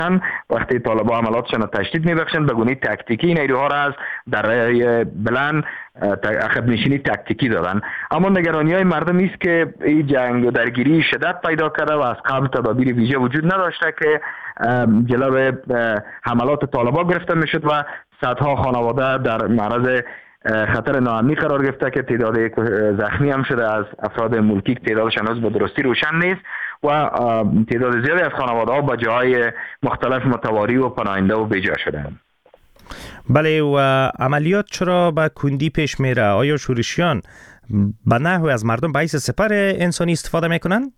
وقتی طالبان عملاتشان تشدید میبخشند به گونه تاکتیکی نیروها را از در بلند عقب نشینی تاکتیکی دادن. اما نگرانی های مردم است که این جنگ و درگیری شدت پیدا کرده و از قبل تدابیر ویژه وجود نداشته که جلوی حملات طالبان گرفته میشد و صدها خانواده در معرض خطر ناامنی قرار گرفته که تعداد زخمی هم شده از افراد ملکی که تعدادشان هنوز به درستی روشن نیست و تعداد زیادی از خانواده ها به جاهای مختلف متواری و پناهنده و بیجا شدند. بله، و عملیات چرا به کندی پیش میره؟ آیا شورشیان به نحوی از مردم باعث سپر انسانی استفاده میکنن؟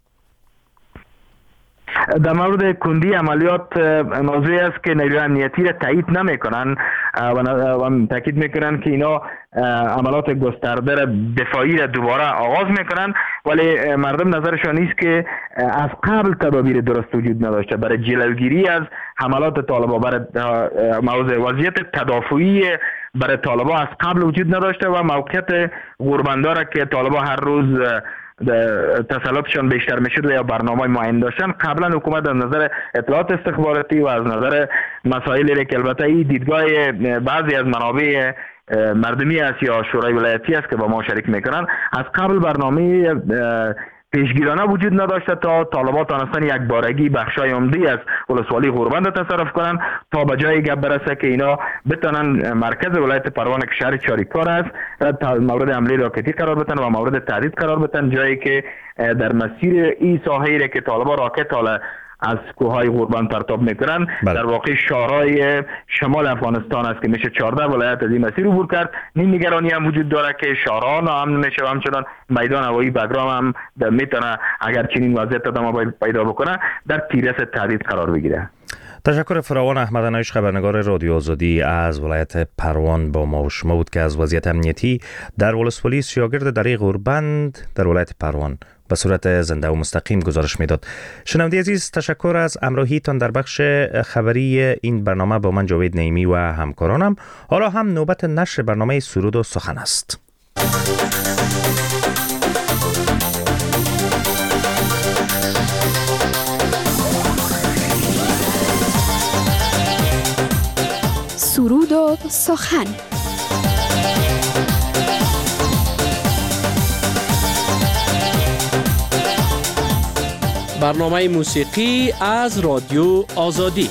در مورد کندی عملیات موضوعی است که نیروی امنیتی را تایید نمیکنن و تاکید میکنن که اینا عملیات گسترده را دفاعی را دوباره آغاز میکنن، ولی مردم نظرشان نیست که از قبل تدابیر درست وجود نداشته برای جلوگیری از حملات طالبان. برای وضعیت تدافعی برای طالبان از قبل وجود نداشته و موقعیت غوربندار که طالبان هر روز تسلطشان بیشتر میشد یا برنامه معین داشتن، قبلا حکومت از نظر اطلاعات استخباراتی و از نظر مسائلی که البته این دیدگاه بعضی از منابع مردمی است یا شورای ولایتی است که با ما شریک میکنن، از قبل برنامه پیشگیرانه وجود نداشته تا طالبان تانستن یک بارگی بخشای عمدی از ولسوالی غوربند تصرف کنن تا به جای گپ برسه که اینا بتونن مرکز ولایت پروان که شهر چاریکار است مورد حمله راکتی قرار بدن و مورد تهدید قرار بدن، جایی که در مسیر این ساحه که طالبان راکت حالا از کوههای غوربند پرتاب میکنن در واقع شهرهای شمال افغانستان است که میشه 14 ولایت از این مسیر عبور کرد. این نگرانی هم وجود داره که شهرها ناامن میشه و همچنان میدان هوایی بگرام هم میتونه اگر چنین وضعیت ادامه پیدا بکنه در تیررس تهدید قرار بگیره. تشکر فراوان. احمد انایش، خبرنگار رادیو آزادی از ولایت پروان با ما و شما بود که از وضعیت امنیتی در ولسوالی سیاگرد دره غوربند در ولایت پروان به صورت زنده و مستقیم گزارش میداد. شنونده عزیز، تشکر از همراهیتان در بخش خبری این برنامه با من جاوید نعیمی و همکارانم. حالا هم نوبت نشر برنامه سرود و سخن است. سرود و سخن. برنامه موسیقی از رادیو آزادی.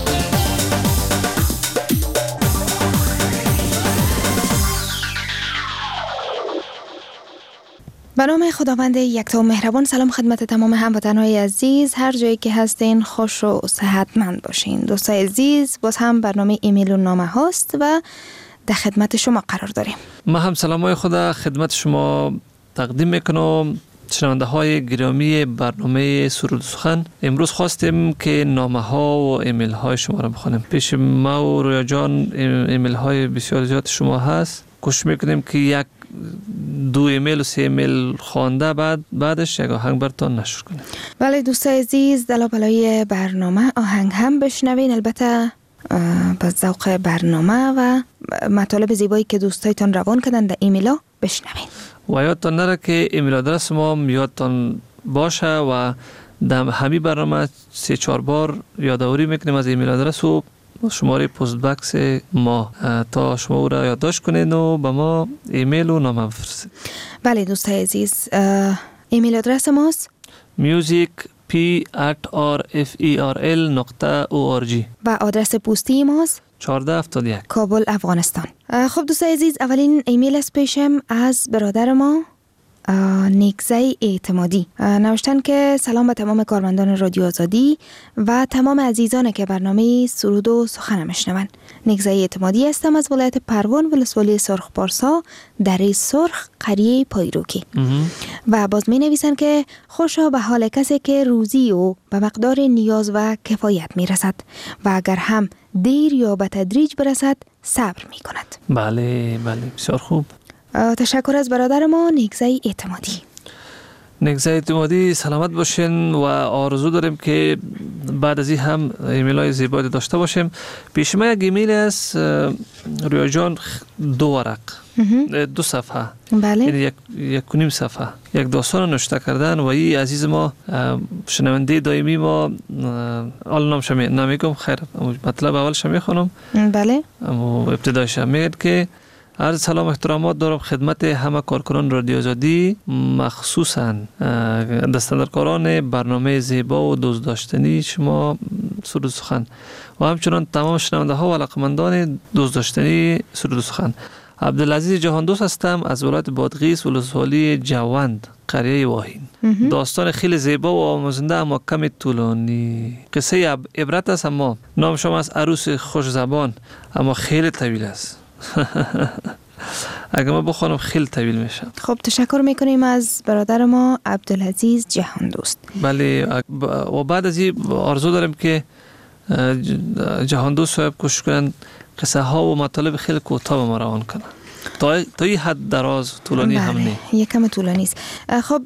به نام خداوند یکتا و مهربان. سلام خدمت تمام هموطنهای عزیز، هر جایی که هستین خوش و صحتمند باشین. دوستای عزیز، باز هم برنامه ایمیل و نامه هاست و در خدمت شما قرار داریم. ما هم سلامای خدا خدمت شما تقدیم میکنم. شنونده های گرامی برنامه سرود سخن، امروز خواستیم که نامه ها و ایمیل های شما را بخونیم. پیش ما و رویا جان ایمیل های بسیار زیاد شما هست. کوشش میکنیم که 2 ایمیل و 3 ایمیل خوانده بعدش یک آهنگ براتون نشر کنیم. بله دوستای عزیز، دلایل برنامه آهنگ هم بشنوین، البته با ذوق برنامه و مطالب زیبایی که دوستایتان روان کردن در ایمیلا بشنوین. و یادتان نره که ایمیل آدرس ما یادتان باشه و در همین برنامه 3-4 بار یادآوری میکنیم از ایمیل آدرس و شماره پست باکس ما تا شما او را یادداشت کنید و به ما ایمیل و نامه بفرستید. بله دوستای عزیز، ایمیل آدرس ماست music@rferl.org و آدرس پستی ماست 1471 کابل افغانستان. خب دوستای عزیز، اولین ایمیل از پیشم از برادر ما نیکزه اعتمادی نوشتن که سلام به تمام کارمندان رادیو آزادی و تمام عزیزان که برنامه سرود و سخن میشنون. نیکزه اعتمادی هستم از ولایت پروان، ولسوالی سرخ پارسا، دره سرخ، قریه پایروکی. و باز می نویسن که خوشا به حال کسی که روزی او به مقدار نیاز و کفایت می رسد و اگر هم دیر یا به تدریج برسد صبر می کند. بله بسیار خوب. تشکر از برادر ما نیکزه اعتمادی. نگزه اعتمادی سلامت باشین و آرزو داریم که بعد از این هم ایمیل های زیبایی داشته باشیم. پیش ما یک ایمیل است رویا جان، 2 ورق 2 صفحه، بله. یعنی یک و نیم صفحه یک داستان نوشته کردن و این عزیز ما شنونده دائمی ما حالا نامش نمیگم، خیر مطلب اولش میخونم. بله. اما ابتدایش میگه که عرض سلام احترامات دارم خدمت همه کارکنان رادیو آزادی، مخصوصاً دستاندرکاران برنامه زیبا و دوست داشتنی شما سرود سخن و همچنان تمام شنونده ها و علاقمندان دوست داشتنی سرود سخن. عبدالعزیز جهاندوست هستم از ولایت بادغیس، ولسوالی جوند، قریه واهین. داستان خیلی زیبا و آموزنده اما کمی طولانی. قصه عبرت است، اما نام شما از عروس خوش زبان، اما خیلی طویل است. اگه ما بخونم خیلی طویل میشه. خب تشکر میکنیم از برادر ما عبدالعزیز جهاندوست. بله، و بعد از این آرزو داریم که جهاندوست صاحب کوشش کنن قصه ها و مطالب خیلی کوتاه به ما روان کنن، تا این حد دراز طولانی هم نه، یکم طولانی است. خب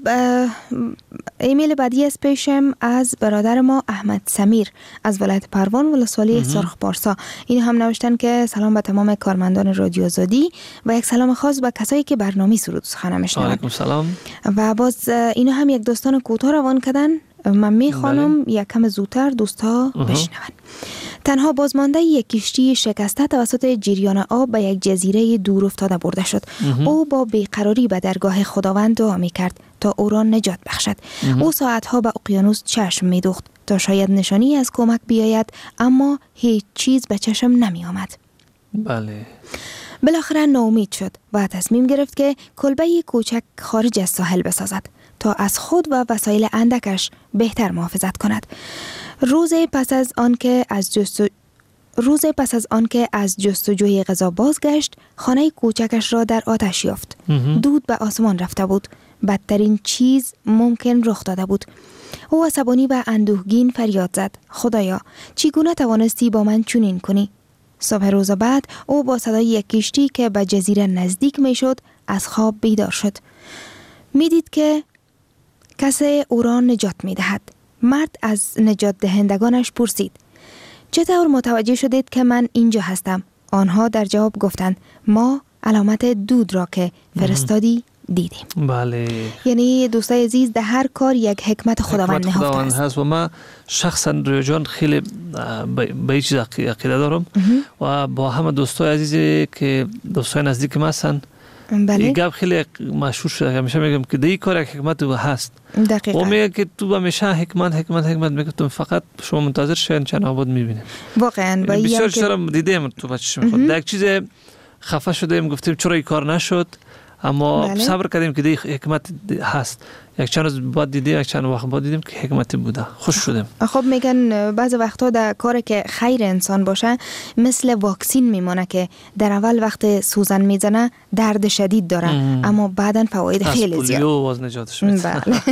ایمیل بعدی از پیشم از برادر ما احمد سمیر از ولایت پروان ولسوالی سرخ پارسا. این هم نوشتن که سلام به تمام کارمندان رادیو آزادی و یک سلام خاص به کسایی که برنامه سرود سخن میشنون. علیکم سلام. و باز اینو هم یک داستان کوتاه روان کردن، من میخوانم یک کم زودتر دوستا بشنون. تنها بازمانده یک کشتی شکسته توسط جریان آب به یک جزیره دور افتاده برده شد. او با بیقراری به درگاه خداوند دعا میکرد تا او را نجات بخشد. او ساعتها به اقیانوس چشم میدوخت تا شاید نشانی از کمک بیاید، اما هیچ چیز به چشم نمی آمد. بله. بالاخره ناامید شد و تصمیم گرفت که کلبه کوچک خارج از ساحل بسازد تا از خود و وسایل اندکش بهتر محافظت کند. روز پس از آنکه از جستجوی غذا بازگشت، خانه کوچکش را در آتش یافت. دود به آسمان رفته بود. بدترین چیز ممکن رخ داده بود. او عصبانی و اندوهگین فریاد زد: خدایا، چگونه توانستی با من چنین کنی؟ صبح روز بعد او با صدای یک کشتی که به جزیره نزدیک می شد از خواب بیدار شد. می دید که کسی او را نجات می دهد. مرد از نجات دهندگانش پرسید: چطور متوجه شدید که من اینجا هستم؟ آنها در جواب گفتند: ما علامت دود را که فرستادی دیدیم. بله. یعنی دوستای عزیز، در هر کار یک حکمت خداوند نهفته است. و من شخصا رویا جان خیلی به این چیز عقیده دارم و با همه دوستای عزیزی که دوستای نزدیک ما هستن. بله. این گپ خیلی مشهور شده، همیشه میگم که این کار یک حکمت هست. دقیقاً. و میگه که تو همیشه حکمت میگه، تو فقط شما منتظر شین چند آباد میبینید. واقعا بسیار چرا دیدیم تو بچه‌ش خود یک چیز خفه شدیم، گفتیم چرا این کار نشد، اما صبر کردیم که حکمت هست. یک چند روز بعد دیدیم، یک چند وقت بعد دیدیم که حکمتی بوده، خوش شدیم. خب میگن بعض وقتا در کاری که خیر انسان باشه مثل واکسین میمونه که در اول وقت سوزن میزنه درد شدید داره، اما بعداً فواید خیلی زیاد. از پولیو نجاتش میده. بله.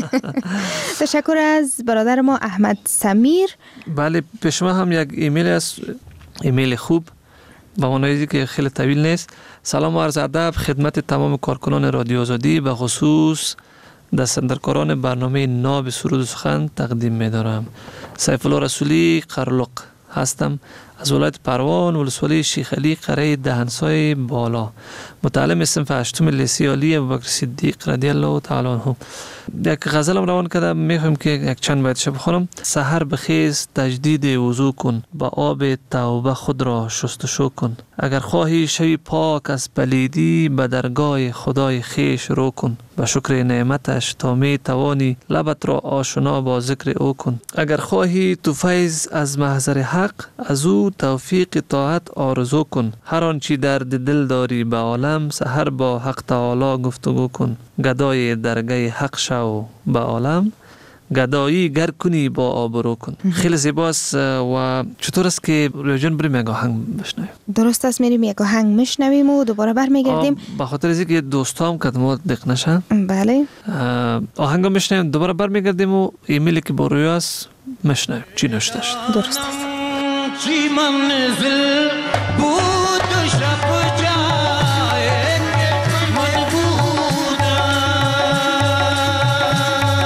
تشکر از برادر ما احمد سمیر. بله، پیش ما هم یک ایمیل است، ایمیل خوب با معنایی که خیلی طویل نیست. سلام و عرض ادب خدمت تمام کارکنان رادیو آزادی، به خصوص دستاندرکاران برنامه ناب سرود سخن تقدیم می‌دارم. سیف الله رسولی قرلق هستم از ولایت پروان ولسوالی شیخ علی قریه دهنسای بالا، متعلم صنف 8 لیسه عالی ابوبکر صدیق رضی الله تعالی عنه. یک غزلم روان کردم، میخوام که یک چند بیتش بخونم. سحر بخیز تجدید وضو کن، با آب توبه خود را شستشو کن. اگر خواهی شوی پاک از پلیدی، به درگاه خدای خیش رو کن. به شکر نعمتش تا می توانی لبت را آشنا با ذکر او کن. اگر خواهی تو فیض از محضر حق، از او توفیق طاعت آرزو کن. هر آنچه درد دل داری به عالم، سحر با حق تعالی گفتگو کن. گدای درگاه حق شو به عالم، گدایی گر کنی با آبرو کن. خیلی زیباست. و چطور است که رویا جان بریم یک آهنگ بشنویم؟ درست است، میریم یک آهنگ میشنویم و دوباره برمیگردیم. به خاطر از اینکه دوستام کدمو دق نشن. بله. آهنگ میشنویم، دوباره برمیگردیم و ایمیلی که با رویا است میشنویم چی نوشته شد. درست است. چی منزل بود و شب جای من بودم،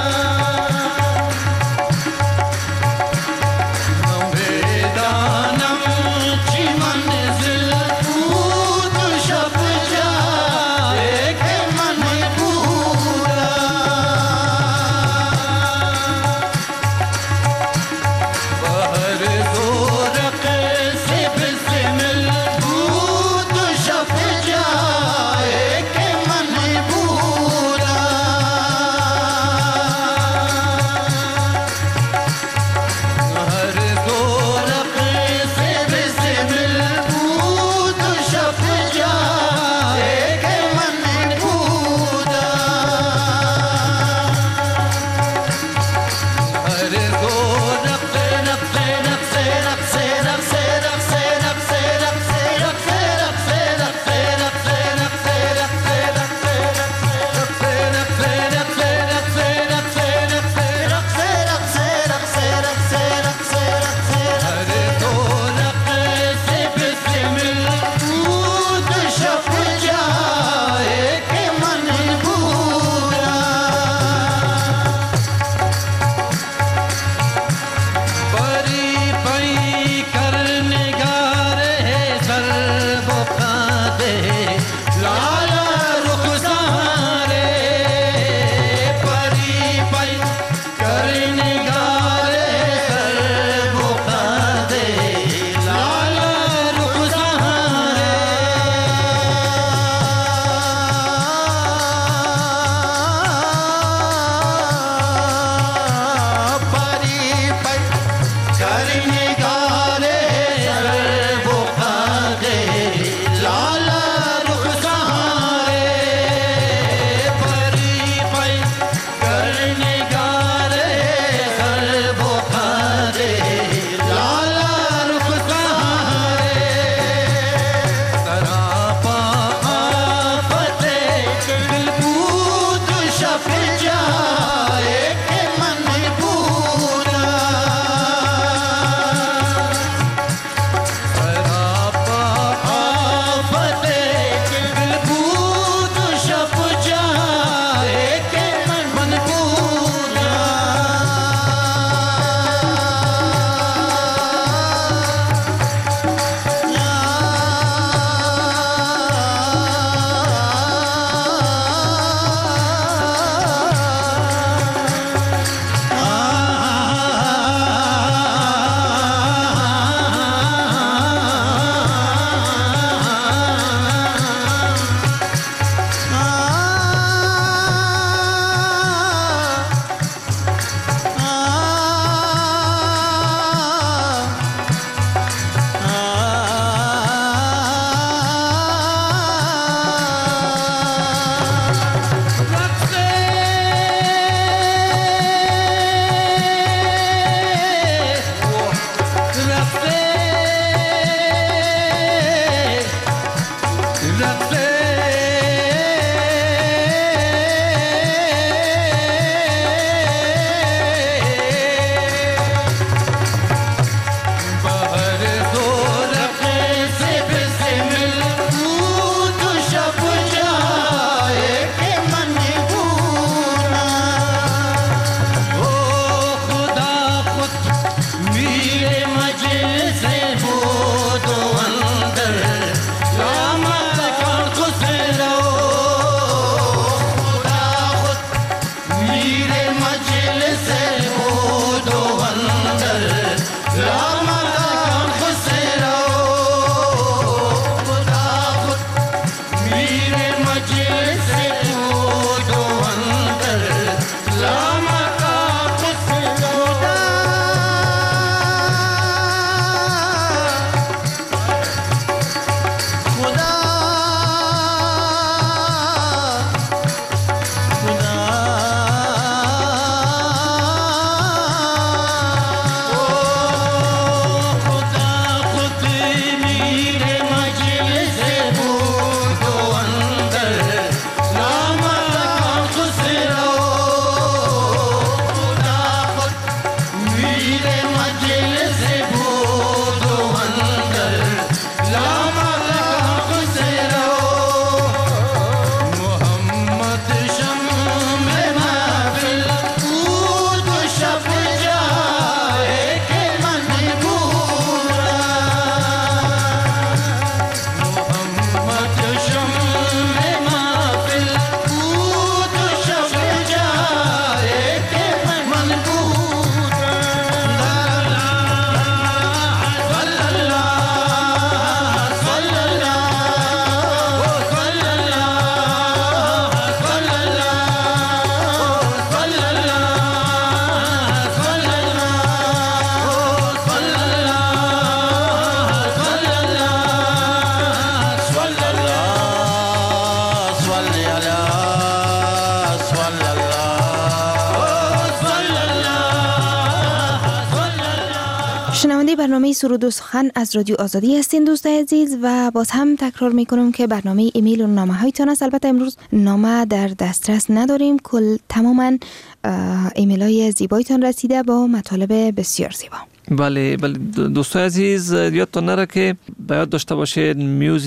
شنونده برنامه سرود و سخن از رادیو آزادی هستین دوستای عزیز و باز هم تکرار میکنم که برنامه ایمیل و نامه هایتان است. البته امروز نامه در دسترس نداریم، تماما ایمیل های زیبایتان رسیده با مطالب بسیار زیبا. بله دوستای عزیز یادتون نره که باید داشته باشید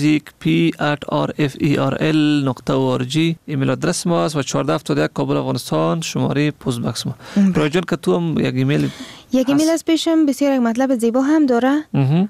music@rferel.org ایمیل آدرس ما است و 1471 کابل افغانستان شماره پست باکس ما. رایجان که تو هم یک ایمیل از پیشم بسیار یک مطلب زیبا هم داره.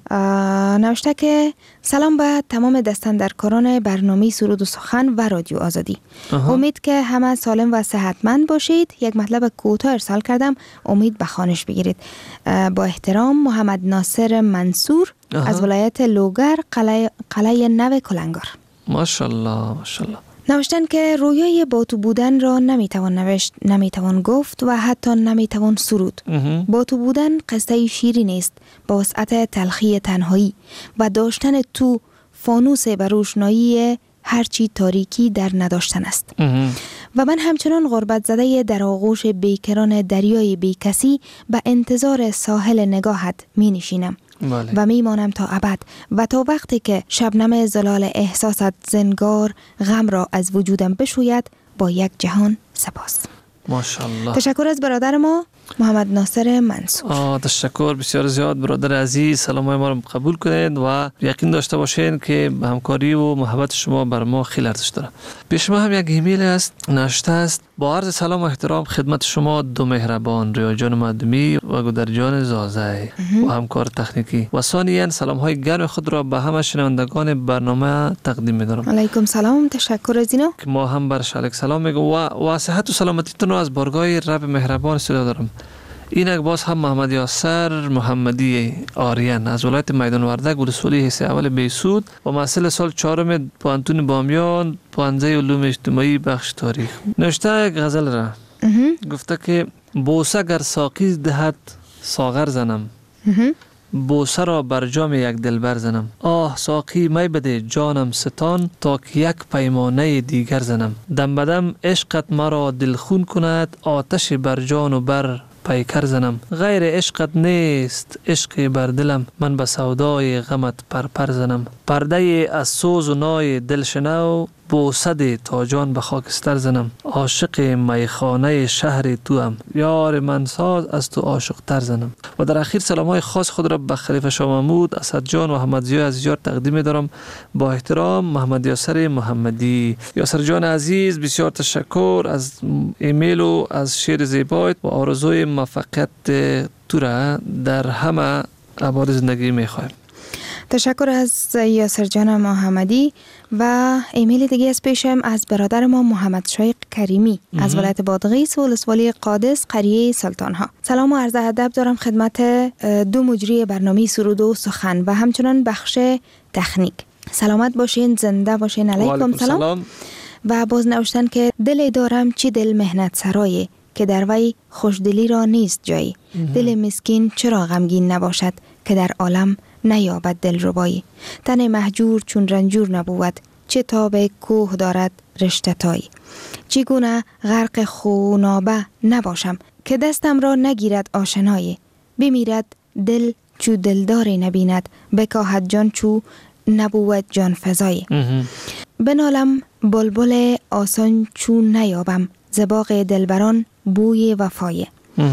نوشته که سلام به تمام دستاندرکاران برنامه سرود و سخن و رادیو آزادی. امید که همه سالم و صحتمند باشید. یک مطلب کوتاه ارسال کردم، امید به خوانش بگیرید. با احترام محمد ناصر منصور از ولایت لوگر، قلعه نو کلنگار. ماشاءالله. نوشتن که رویای با تو بودن را نمیتوان نوشت، نمیتوان گفت و حتی نمیتوان سرود. با تو بودن قصه شیرین است با وسعت تلخی تنهایی و داشتن تو فانوس بر روشنایی هرچی تاریکی در نداشتن است. و من همچنان غربت زده در آغوش بیکران دریای بیکسی به انتظار ساحل نگاهت می نشینم. و میمانم تا ابد و تا وقتی که شبنم زلال احساست زنگار غم را از وجودم بشوید. با یک جهان سپاس. ماشاءالله. تشکر از برادر ما محمد ناصر منصور. تشکر بسیار زیاد برادر عزیز. سلامای ما رو قبول کنید و یقین داشته باشین که همکاری و محبت شما بر ما خیلی ارزش داره. پیش ما هم یک ایمیل است نوشته است: با عرض سلام و احترام خدمت شما دو مهربان ریا جان مدمی و گودر جان زازای و همکار تکنیکی و ثانیاً سلام های گرم خود را به همه شنوندگان برنامه تقدیم می‌دارم. علیکم سلام. تشکر از اینا. که ما هم بر شالک سلام میگم و صحت و سلامتیتون را از بارگاه رب مهربان استفاده دارم. اینک باز هم محمد یاسر محمدی آریان از ولایت میدان وردک ولسوالی حصه اول بیسود و محصل سال 4 پوانتون بامیان پوانزه علوم اجتماعی بخش تاریخ. نوشته یک غزل را گفته که بوسه گر ساقی دهد ساغر زنم، بوسه را بر جام یک دلبر زنم. آه ساقی می بده جانم ستان تا که یک پیمانه دیگر زنم. دم بدم عشقت مرا دلخون کند آتش بر جان و بر پیکر زنم. غیر عشقت نیست عشق بر دلم من به سودای غمت پرپر زنم. پرده از سوز و نای دل شنو بوسه تا جان به خاکستر زنم. عاشق میخانه شهر تو هم یار من ساز از تو عاشق تر زنم. و در اخیر سلام های خاص خود را به خلیفه شاه محمود، اسد جان و احمد ضیا عزیزیار تقدیم دارم. با احترام محمد یاسر محمدی. یاسر جان عزیز بسیار تشکر از ایمیل و از شعر زیبایت و آرزوی موفقیت تو را در همه ابعاد زندگی میخوایم. تشکر از یاسر جان محمدی. و ایمیل دیگه از پیشم از برادر ما محمد شایق کریمی از ولایت بادغیس و ولسوالی قادس قریه سلطان ها. سلام و عرض ادب دارم خدمت دو مجری برنامه سرود و سخن و همچنان بخش تکنیک. سلامت باشین، زنده باشین. علیکم سلام. و باز نوشتن که دل دارم چی دل مهنت سرایه که در وی خوشدلی را نیست جایی. دل مسکین چرا غمگین نباشد که در عالم نیابد دل ربایی. تن مهجور چون رنجور نبود چه تاب کوه دارد رشته تایی. چگونه غرق خونابه نباشم که دستم را نگیرد آشنایی. بمیرد دل چو دلداری نبیند بکاهد جان چو نبود جان فزایی. بنالم بلبل آسان چون نیابم زباغ دلبران بوی وفای.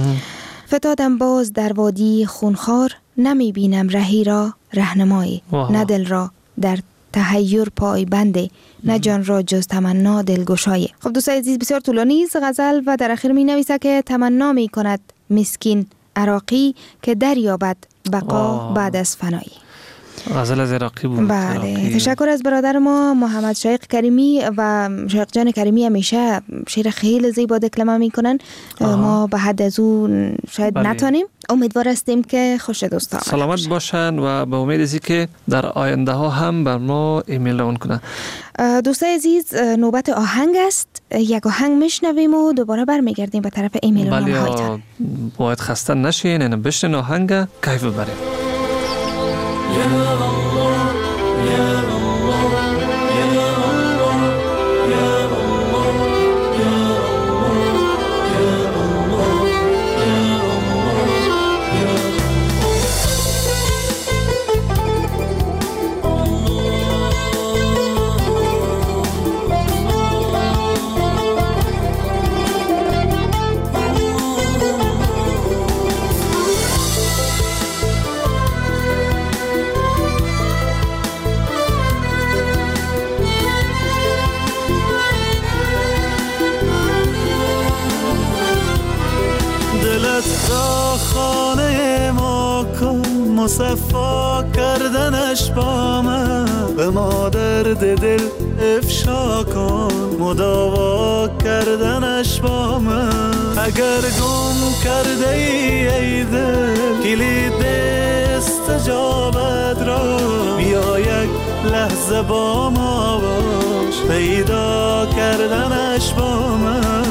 فتادم باز در وادی خونخوار نمی بینم رهی را رهنمایی. نه دل را در تحیر پای بنده نه جان را جز تمنا دلگشای. خب دوستای عزیز بسیار طولانی است غزل و در اخیر می نویسه که تمنا می کند مسکین عراقی که دریابد بقا بعد از فنایی. غزل از عراقی بود. بله. تشکر از برادر ما محمد شایق کریمی و شایق جان کریمی همیشه شعر خیلی زیبا دکلمه میکنن. ما به حد از اون شاید نتونیم. امیدوار هستیم که خوش دوست آمد سلامت باشن و به امید ازی که در آینده ها هم بر ما ایمیل رون کنن. دوستای عزیز نوبت آهنگ است. یک آهنگ میشنویم و دوباره برمیگردیم به طرف ایمیل و نامه هایتان. باید خسته نشین. اینو بشنن آهنگ کیف ببریم. Ya Allah, Ya Allah, Ya Allah, Ya Allah, Ya Allah, Ya Allah, Ya Allah, Ya Allah. کردنش با من، به ما درد دل افشا کن، مداوا کردنش با من. اگر گم کرده ای دل کلید استجابت را، بیا یک لحظه با ما باش، پیدا کردنش با من.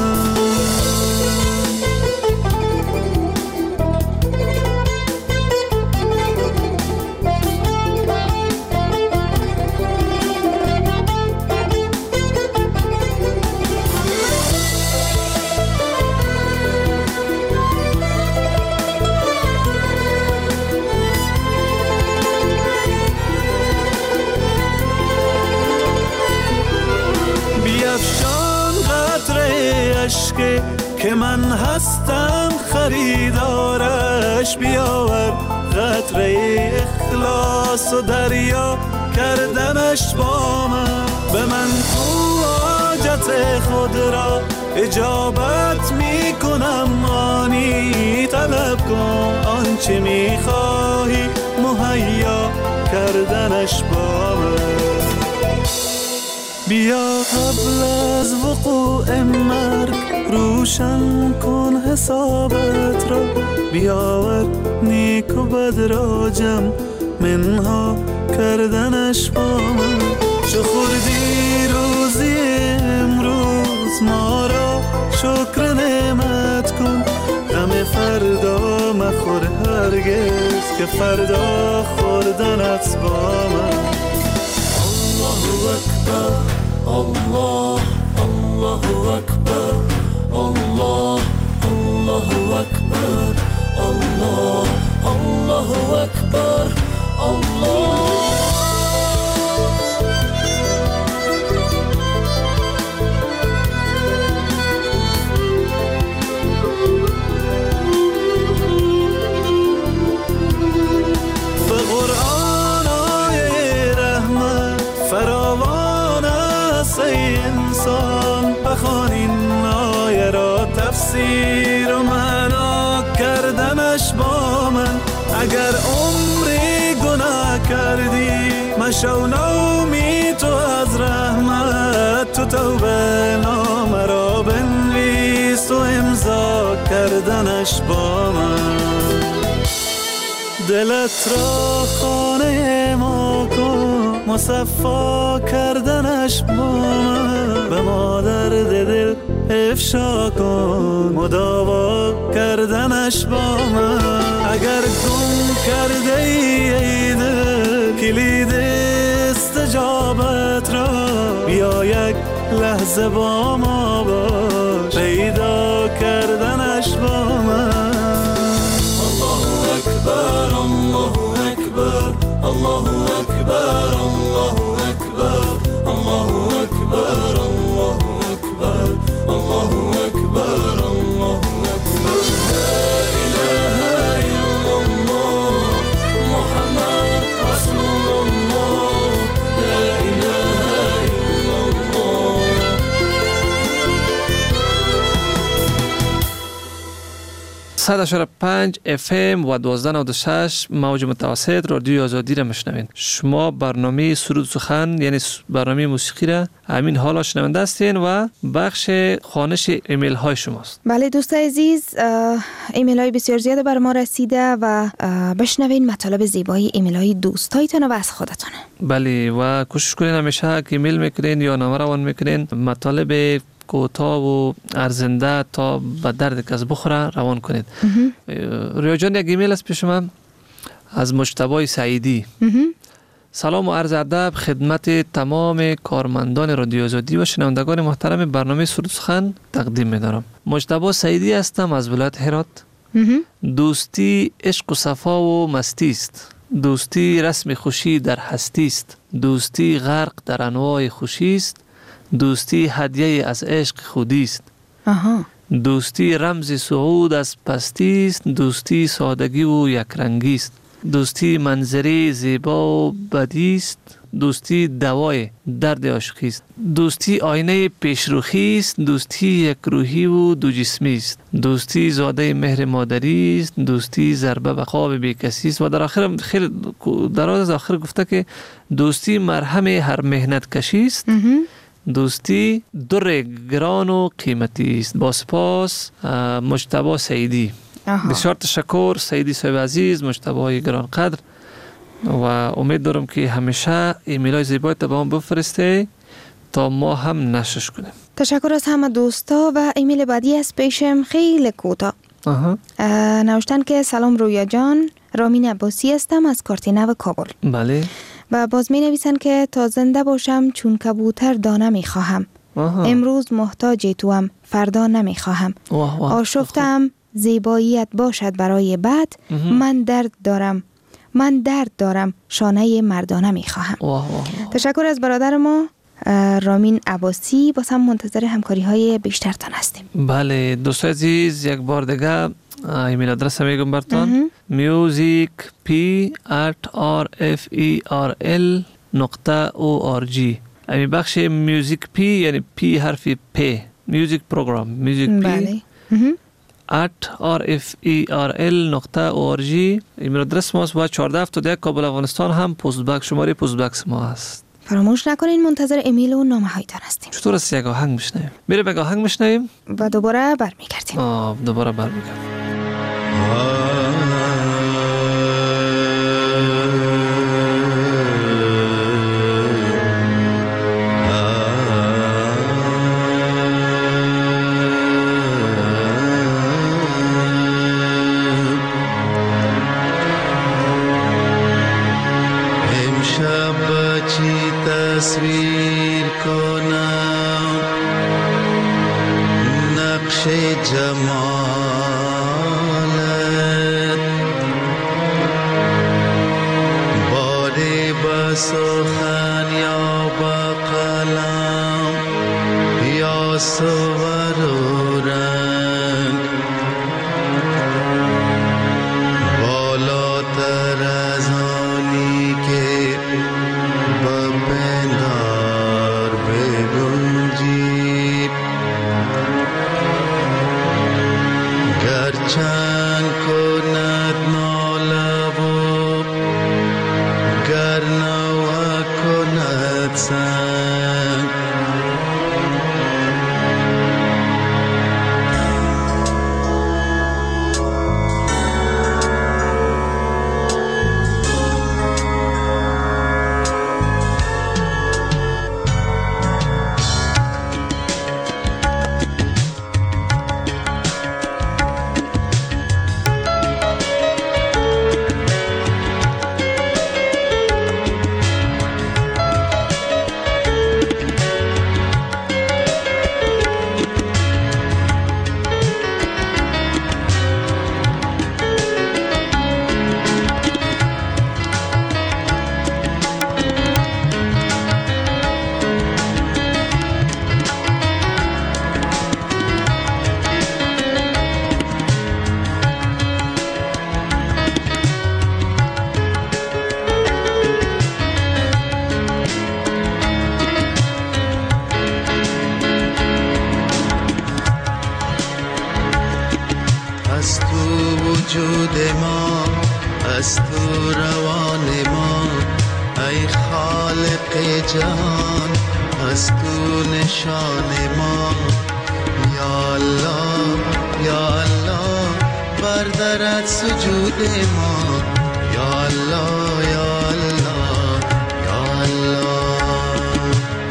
که من هستم خریدارش، بیاور قطره اخلاص و دریا کردنش با من. به من حاجت خود را اجابت می کنم، آنی طلب کن آنچه می خواهی مهیا کردنش با من. بیا قبل از وقوع مرگ روشن کن حسابت را، بیاور نیک و بد را جمع منها کردنش با من. چو خوردی روزی امروز ما را شکر نعمت کن، غم فردا مخور هرگز که فردا خوردنت با من. الله اکبر الله الله اکبر الله الله اکبر الله الله اکبر الله. به قرآن آیه رحمت فراوان است ای انسان، بخوان این آیه را تفسیر و معنا کردنش با من. اگر عمری گناه کردی مشو نومی تو از رحمت، تو توبه نامه را بنویس و امضا کردنش با من. دلت را خانه ما کن، مصفا کردنش با من. به ما درد دل افشا کن، مداوا کردنش با من. اگر گم کرده ای دل کلید استجابت را، بیا یک لحظه با ما باش، پیدا کردنش با من. الله اکبر الله اکبر الله اکبر الله اکبر الله اکبر الله اکبر الله اکبر الله اکبر. لا اله الا الله محمد رسول الله، لا اله الا الله. 100.5 FM و 1296 موج متوسط رادیو آزادی را میشنوین. شما برنامه سرود سخن یعنی برنامه موسیقی را همین حالا شنونده هستین و بخش خوانش ایمیل های شماست. بله دوست عزیز، ایمیل های بسیار زیاده بر ما رسیده و بشنوین مطالب زیبای ایمیل های دوستایتون و از خودتون. بله و کوشش کنین همیشه که ایمیل میکنین یا نامه روان میکنین مطالب کوتاه و ارزنده تا به درد کس بخوره روان کنید. رویا جان، یک ایمیل است پیش من از مجتبی سعیدی. سلام و عرض ادب خدمت تمام کارمندان رادیو آزادی و شنوندگان محترم برنامه سرود سخن تقدیم می‌دارم. مجتبی سعیدی هستم از ولایت هرات. دوستی عشق و صفا و مستی است، دوستی رسم خوشی در هستی است، دوستی غرق در انواع خوشی است، دوستی هدیه از عشق خودی است. دوستی رمز صعود از پستی است، دوستی سادگی و یک رنگی است، دوستی منظری زیبا و بدی است، دوستی دوای درد عاشقی است. دوستی آینه پیشروخی است. دوستی یک روحی و دو جسمی است. دوستی زاده مهر مادری است. دوستی ضربه به خواب بیکسی است. و در آخر خیلی دراز از آخر گفته که دوستی مرهم هر مهنت کشی است. دوستی در گران و قیمتی است. با سپاس مجتبی سعیدی. بسیار تشکر سعیدی صاحب عزیز، مجتبی گران قدر، و امید دارم که همیشه ایمیلای زیبایت به ما بفرسته تا ما هم نشش کنیم. تشکر از همه دوستا. و ایمیل بعدی از پیشم خیلی کوتاه نوشتن که سلام رویا جان، رامین عباسی هستم از کارتینو کابل. بله. و باز می نویسن که تا زنده باشم چون کبوتر دانه می خواهم. امروز محتاج توام، فردا نمی خواهم. آشفتم زیباییت باشد برای بعد. من درد دارم شانه مردانه می خواهم. تشکر از برادر ما رامین عباسی. باز هم منتظر همکاری های بیشترتان هستیم. بله دوستای عزیز، یک بار دیگه ایمیل آدرس میگم براتون: musicp@rferl.org. امی بخش میوزیک پی یعنی پی حرف پ، میوزیک پروگرام، میوزیک پی @rferl.org ایمیل آدرس ماست. و 1471 کابل افغانستان هم پست بک، شماره پست بکس ما هست. فراموش نکنین منتظر ایمیل و نامه هایتان هستیم. چطور است یک آهنگ میشنویم؟ میره به آهنگ میشنویم و دوباره برمیگردیم. دوباره برمیگردیم. تصویر کنم نقش جمالت، باری به سخن یا به قلم یا صور و رنگ، بالاتر از آنی که بپندار بگنجی، گرچند کند ناله و گر نوه کند سنگ. از تو وجود ما، از تو روان ما، ای خالق جهان، از تو نشان ما. یا الله یا الله بردارد سجود ما. یا الله یا الله یا الله.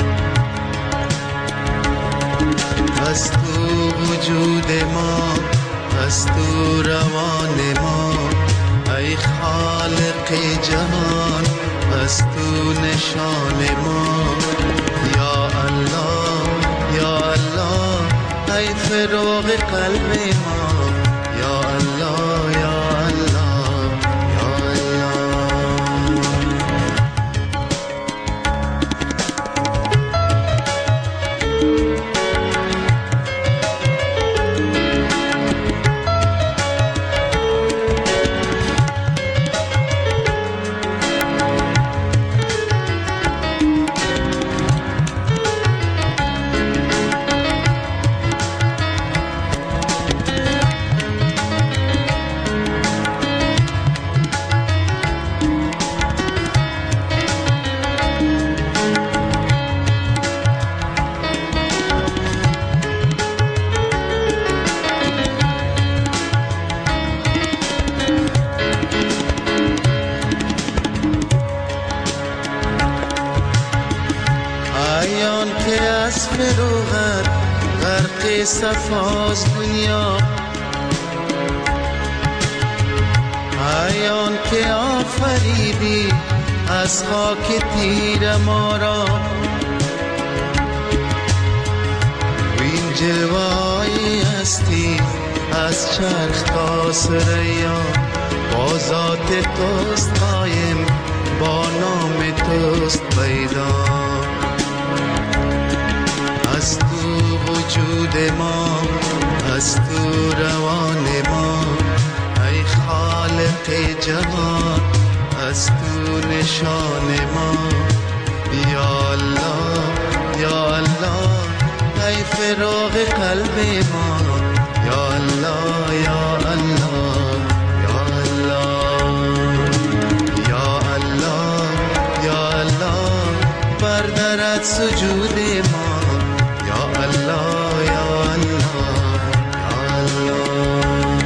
از تو وجود ما، از تو روان ما، ای خالق جهان، از تو نشان ما. یا الله یا الله ای فراغ قلب ما. یا الله یا الله یا الله. از فروغت غرق صفاز دنیا. ایان که آفریدی از خاک تیر ما را، وین جلوه‌ای هستی از چرخ تا ثریا. با ذات توست قایم، با نام توست پیدا. از تو وجود ما، از تو روان ما، ای خالق جهان از تو نشان ما. یا الله یا الله ای فراغ قلب ما. یا الله یا الله یا الله یا الله یا الله بردارد سجود ما. یا الله یا الله یا الله.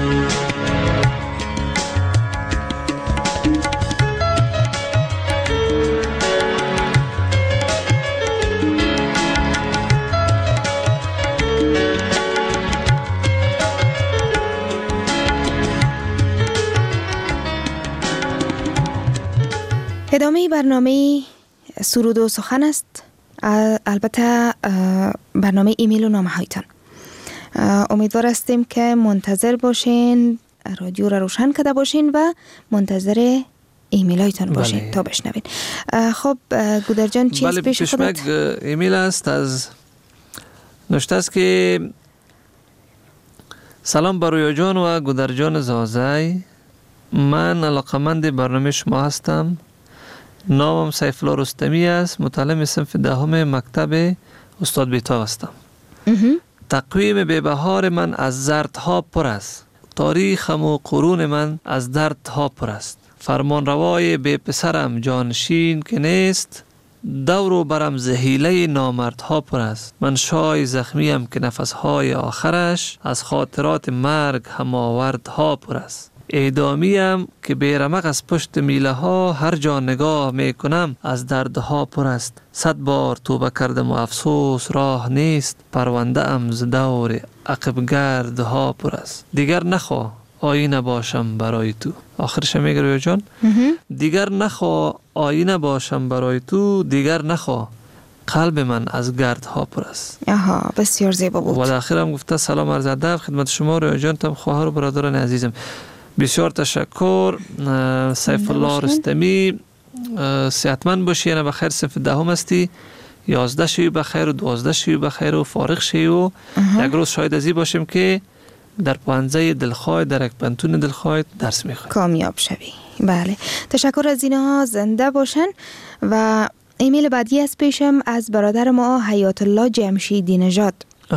ادامه برنامه سرود و سخن است. البته برنامه ایمیل و نامه هایتان. امیدوار هستیم که منتظر باشین، رادیو را روشن کرده باشین و منتظر ایمیل هایتان باشین تا بشنوین. خب گودر جان چیز پیش خودت؟ ایمیل است از نوشته است که سلام بر رویا جان و گودر جان زازای، من علاقمند برنامه شما هستم. نامم سیف الله رستمی است، متعلم صنف دهم مکتب استاد بیتاب هستم. تقویم بی‌بهار من از زردها پر است، تاریخم و قرون من از دردها پر است. فرمان روای بی پسرم جانشین که نیست، دور و برم زهیله نامردها پر است. من شای زخمیم که نفسهای آخرش از خاطرات مرگ هماوردها پر است. اعدامیم که بیرمق از پشت میله ها، هر جا نگاه میکنم از دردها پر است. 100 بار توبه کردم و افسوس راه نیست، پرونده ام ز دور عقب گردها پر است. دیگر نخوا آینه باشم برای تو. آخرش میگه رویا جان دیگر نخوا آینه باشم برای تو، دیگر نخوا قلب من از گردها پر است. آها بسیار زیبا بود. و در آخر هم گفته سلام عرض ادب خدمت شما رویا جان، تم خواهر و برادران عزیزم. بسیار تشکر سیف الله رستمی. صحتمند باشی، یعنی بخیر صنف دهم هستی، 11 شوی بخیر و 12 شوی بخیر و فارغ شوی و یک روز شاید ازی باشیم که در پانزه دلخواه در یک پنتون دلخواه درس میخواه کامیاب شوی. بله تشکر از اینها، زنده باشن. و ایمیل بعدی از پیشم از برادر ما حیات الله جمشیدی نژاد،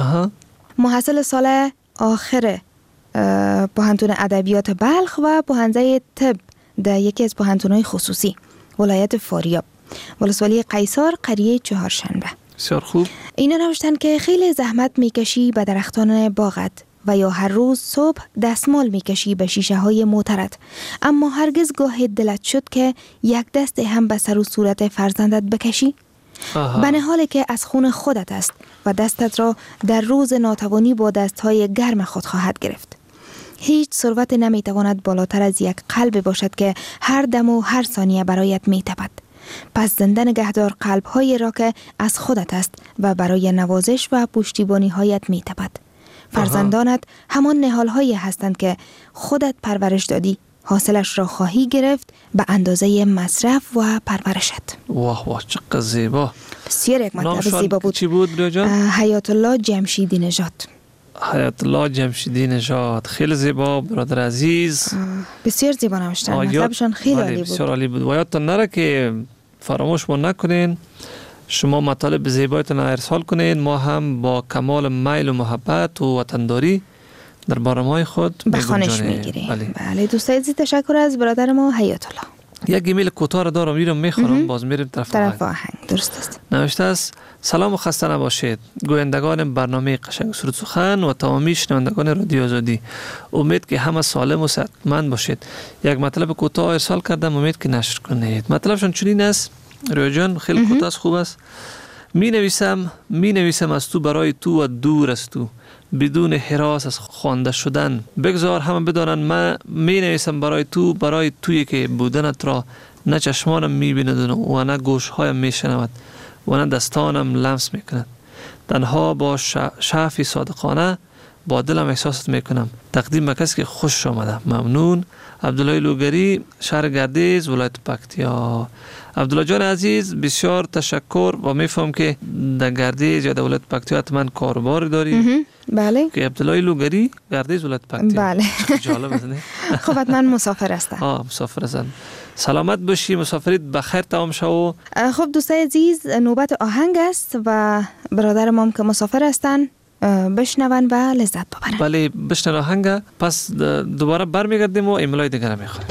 محصل سال آخر پوهنتون ادبیات بلخ و پوهنده طب در یکی از پوهنتون‌های خصوصی ولایت فاریاب، ولسوالی قیصر، قریه چهارشنبه. بسیار خوب. اینا نوشتن که خیلی زحمت میکشی به درختان باغت و یا هر روز صبح دستمال میکشی به شیشه های موترت، اما هرگز گاهی دلت شد که یک دست هم به سر و صورت فرزندت بکشی؟ به نحالی که از خون خودت است و دستت را در روز ناتوانی با دستهای گرم خود خواهد گرفت. هیچ ثروت نمیتواند بالاتر از یک قلب باشد که هر دم و هر ثانیه برایت میتپد. پس زنده نگهدار قلب‌هایی را که از خودت است و برای نوازش و پشتیبانی هایت میتپد. فرزندانت همان نهال‌هایی هستند که خودت پرورش دادی، حاصلش را خواهی گرفت به اندازه مصرف و پرورشت. واه واه چقدر زیبا. بسیار یک مطلب زیبا بود. چی بود رویا جان؟ حیات الله جمشیدی نژاد. حیات الله جمشیدی نژاد، خیلی زیبا برادر عزیز. بسیار زیبا نوشتن، مطلبشان خیلی عالی بود. بسیار عالی بود. و یادتان نره که فراموش ما نکنین شما مطالب زیبایتان ارسال کنین، ما هم با کمال میل و محبت و وطنداری در برنامه‌های خود بخوانش میگیریم. بله دوستای عزیز تشکر از برادر ما حیات الله. یک ایمیل کوتاه را دارم میرم میخونم باز میریم طرف آهنگ. درست است. نوشته است سلام و خسته نباشید گویندگان برنامه قشنگ سرود سخن و تمامی شنوندگان رادیو آزادی، امید که همه سالم و صحتمند باشید. یک مطلب کوتاه ارسال کردم، امید که نشر کنید. مطلبشون چنین است رویا جان، خیلی کوتاه خوب است. می نویسم از تو برای تو و دور از تو، بدون هراس از خوانده شدن. بگذار همه بدانند من می نویسم برای تو، برای تویی که بودنت را نه چشمانم می بیند و نه گوشهایم می شنود و نه دستانم لمس می کند. تنها با شعفی صادقانه با دلم احساست می کنم. تقدیم به کسی که خوش آمده. ممنون. عبدالله لوگری، شهر گردیز، ولایت پکتیا. عبدالله جان عزیز بسیار تشکر و میفهم که در گردیز یا در ولایت پکتیا حتما کاروبار داری. بله. که عبدالله لوگری گردیز ولایت پکتیا. بله. جالب است نه؟ خب حتما مسافر هستم. مسافر هستن. سلامت باشی، مسافریت بخیر تمام شو. خب دوستای عزیز، نوبت آهنگ است و برادر ما که مسافر هستن بشنون و لذت ببرن. بله بشنون آهنگ، پس دوباره برمیگردیم و ایمیلای دیگر میخوریم.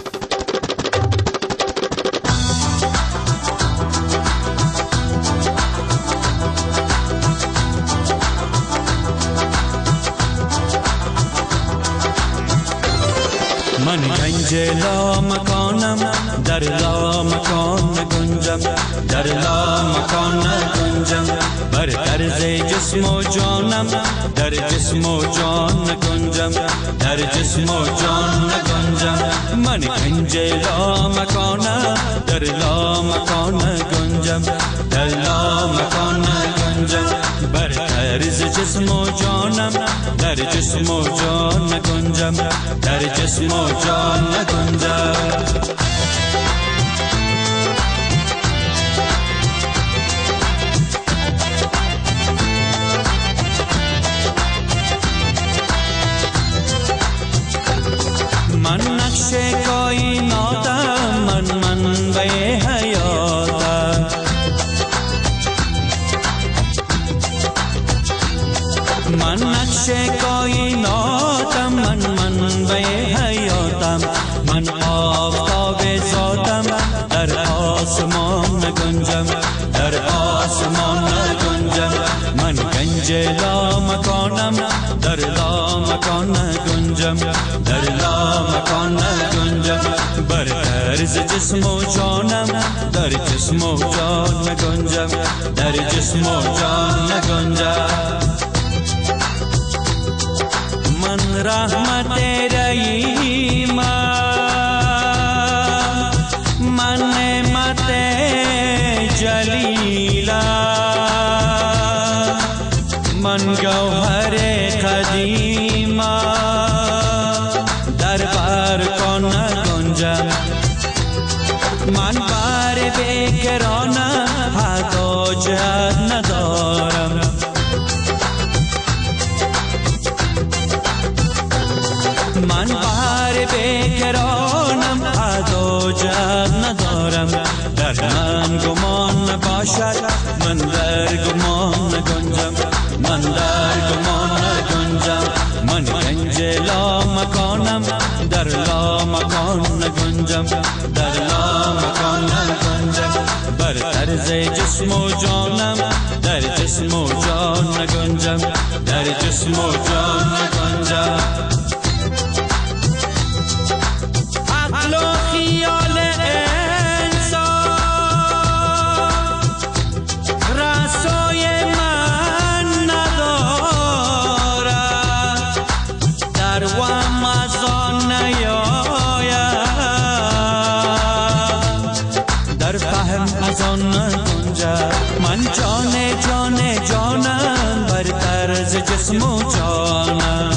من گنج لا مکانم، در لا مکان گنجم، در لا مکان گنجم، بر طرز جسم و جانم، در جسم و جان گنجم، در جسم و جان گنجم. من گنج لا مکانم، در لا مکان گنجم، در لا مکان گنجم، بر طرز جسم و جانم، در جسم و جان گنجم، در جسم و جان گنجم. من نقش کائناتم، من منبع حیاتم، من نقش کائناتم، من منبع حیاتم، من آفتاب ذاتم، در آسمان گنجم، در آسمان گنجم. من گنج لا مکانم، در لا مکان گنجم، در لا مکان گنجم، بر طرز جسم و جانم، در جسم و جان گنجم، در جسم و جان گنجم. من رحمت رحیمم، من نعمت جلیلم، من گوهر قدیمم، در بر کن گنجم. من بر بکرانم، حدا جهت ندارم، من بر بکرانم، حدا جهت ندارم. در من گمان باشد، من در گمان گنجم، من در گمان گنجم. من گنج لا مکانم، در لا مکان گنجم، در لا مکان گنجم، بر طرز جسم و جانم، در جسم و جان گنجم، در جسم و جان گنجم. عقل و خیال انسان رسای من ندارد، در وهم از آن نیاید، در فهم از آن نگنجد. من جان جان جانم، بر طرز جسم و جانم،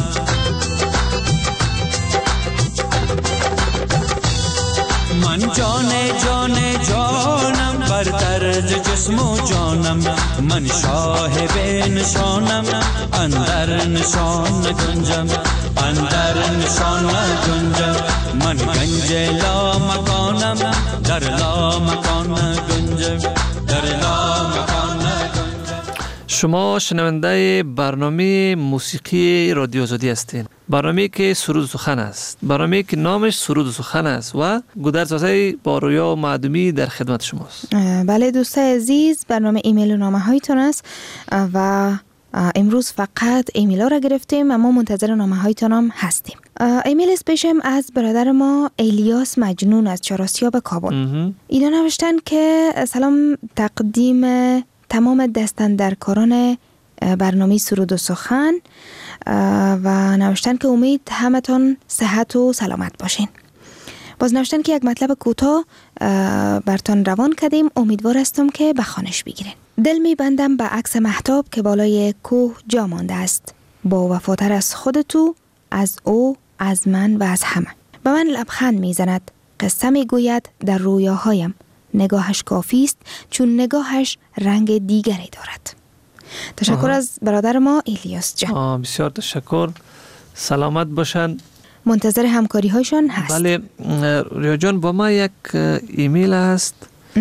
من جان جان جانم، بر طرز جسم و جانم. من شاه به نشانم، اندر نشان گنجم، اندر نشان گنجم. من گنج لا مکانم، در لا مکان گنجم، در لا مکان گنجم. شما شنونده برنامه موسیقی رادیو آزادی هستین. برنامه که سرود و سخن است، برنامه که نامش سرود و سخن است و گودرزاده با رویا و معدومی در خدمت شماست. بله دوستای عزیز، برنامه ایمیل و نامه هایتون است و امروز فقط ایمیل ها را گرفتیم، اما منتظر نامه هایتون هم هستیم. ایمیل اسپیشم از برادر ما الیاس مجنون از چهارآسیاب کابل. اینا نوشتن که سلام تقدیم تمام دستاندرکاران برنامه سرود و سخن و نوشتن که امید همتون صحت و سلامت باشین. باز نوشتن که یک مطلب کوتاه برتان روان کردیم، امیدوار هستم که به خوانش بگیرین. دل می بندم به عکس مهتاب که بالای کوه جا مانده است، با وفاتر از خودتو، از او، از من و از همه. به من لبخند می زند، قصه می گوید در رویاهایم، نگاهش کافی است چون نگاهش رنگ دیگری دارد. تشکر از برادر ما الیاس جان. بسیار تشکر، سلامت باشن. منتظر همکاری هایشان هست. بله ریا جان، با ما یک ایمیل هست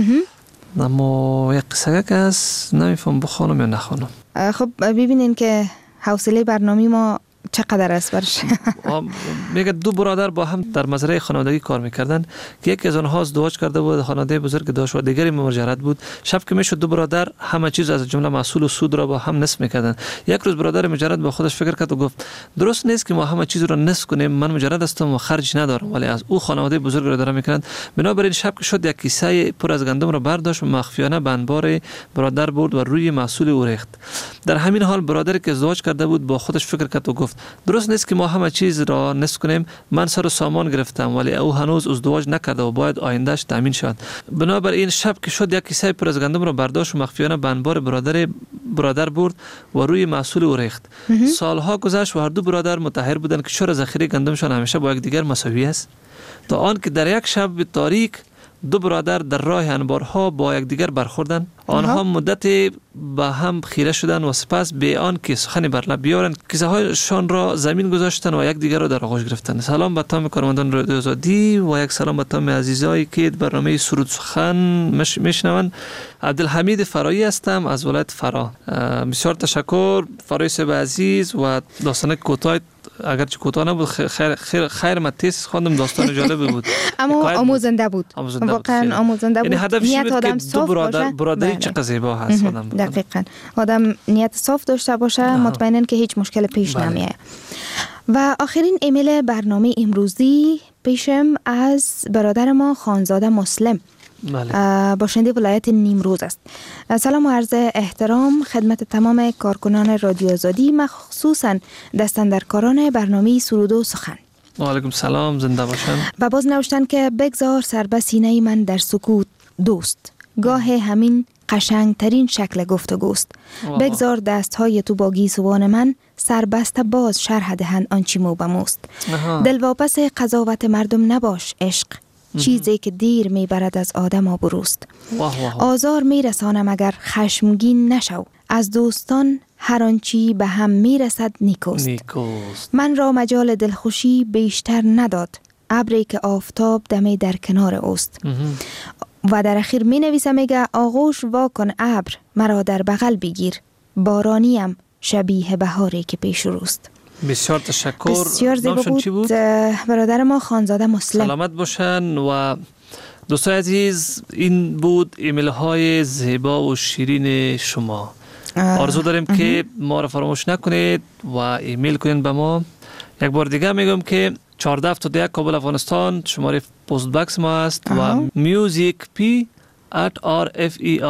اما یک قصه که هست، نمیفهم بخوانم یا نخوانم. خب ببینین که حوصله برنامه ما چقدر است برش. میگه دو برادر با هم در مزرعه خانوادگی کار میکردن که یکی از آنها ازدواج کرده بود، خانواده بزرگ داشت و دیگری مهاجرت بود. شب که میشد دو برادر همه چیز از جمله محصول و سود را با هم نصف میکردن. یک روز برادر مجرد با خودش فکر کرد و گفت درست نیست که ما همه چیز را نصف کنیم، من مجرد هستم و خرج ندارم ولی از او خانواده بزرگ را دارم میکنند. بنابراین شب که شد یک کیسه پر از گندم را برداشت و مخفیانه به انبار برادر برد و روی محصول او ریخت. در همین حال برادری که ازدواج کرده بود با خودش فکر کرد و گفت درست نیست که ما همه چیز را نصف کنیم، من سر و سامان گرفتم ولی او هنوز ازدواج نکرده و باید آیندهش تامین شود. بنابراین شب که شد یک کیسه پر از گندم را برداشت و مخفیانه به انبار برادر برد و روی محصول او ریخت. سالها گذشت و هر دو برادر متحیر بودند که چرا ذخیره گندمشان همیشه با یکدیگر مساوی است، تا آنکه در یک شب تاریک دو برادر در راه انبارها با یکدیگر برخوردند. آنها مدتی به هم خیره شدند و سپس به آن که سخنی بر لب بیارند کیسه هایشان را زمین گذاشتند و یکدیگر را در آغوش گرفتند. سلام به تمام کارمندان رادیو آزادی و یک سلام به تمام عزیزایی که برنامه سرود سخن میشنوند. عبدالحمید فرایی هستم از ولایت فرا. بسیار تشکر فرایی صاحب عزیز و داستان کوتاه اگرچه کوتاه نبود خیر من تیز خواندم، داستان جالب بود اما آموزنده بود، واقعا آموزنده بود. یعنی هدفش بود که دو برادری چقدر زیبا هست. دقیقاً آدم نیت صاف داشته باشه مطمئنن که هیچ مشکل پیش نمیاد. و آخرین ایمیل برنامه امروزی پیشم از برادر ما خانزاده مسلم، باشنده ولایت نیمروز است. سلام و عرض احترام خدمت تمام کارکنان رادیو آزادی، مخصوصا دستاندرکاران برنامه سرود و سخن. و علیکم سلام، زنده باشن. و باز نوشتن که بگذار سر به سینه من در سکوت دوست، گاه همین قشنگ ترین شکل گفتگوست. بگذار دست های تو با گیسوان من سربسته باز شرح دهند آنچی مو بموست. دلواپس قضاوت مردم نباش عشق، چیزی که دیر میبرد از آدم آبروست. آزار میرسانم اگر خشمگین نشو، از دوستان هر آنچی به هم میرسد نیکوست. من را مجال دلخوشی بیشتر نداد ابری که آفتاب دمی در کنار اوست. و در اخیر می نویسم میگه آغوش واکن ابر مرا در بغل بگیر، بارانیم شبیه بهاری که پیش روست. بسیار تشکر. بسیار زیبا بود برادر ما خانزاده مسلم. سلامت باشن. و دوستای عزیز این بود ایمیل های زیبا و شیرین شما. آرزو داریم که ما را فراموش نکنید و ایمیل کنید به ما. یک بار دیگه میگم که 1471 کابل افغانستان شماره پست باکس ما است و music@rfe